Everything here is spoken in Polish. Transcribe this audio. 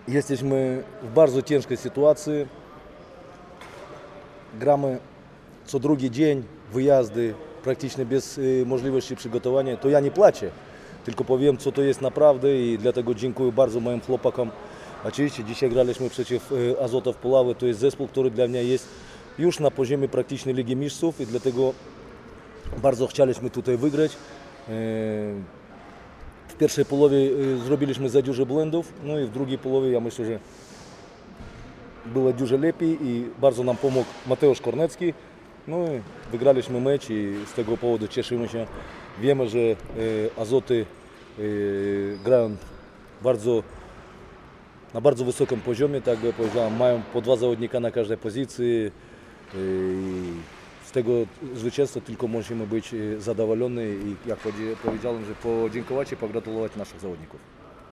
Jesteśmy w bardzo ciężkiej sytuacji. Gramy co drugi dzień, wyjazdy, praktycznie bez możliwości przygotowania. To ja nie płaczę, tylko powiem, co to jest naprawdę i dlatego dziękuję bardzo moim chłopakom. Oczywiście dzisiaj graliśmy przeciw Azotow Puławy. To jest zespół, który dla mnie jest już na poziomie praktycznie Ligi Mistrzów i dlatego bardzo chcieliśmy tutaj wygrać. W pierwszej połowie zrobiliśmy za dużo błędów, no i w drugiej połowie ja myślę, że było dużo lepiej i bardzo nam pomógł Mateusz Kornecki. No i wygraliśmy mecz i z tego powodu cieszymy się. Wiemy, że Azoty grają na bardzo wysokim poziomie, tak jak powiedziałem, mają po 2 zawodnika na każdej pozycji. Z tego zwycięstwa tylko musimy być zadowoleni i jak powiedziałem, że podziękować i pogratulować naszych zawodników.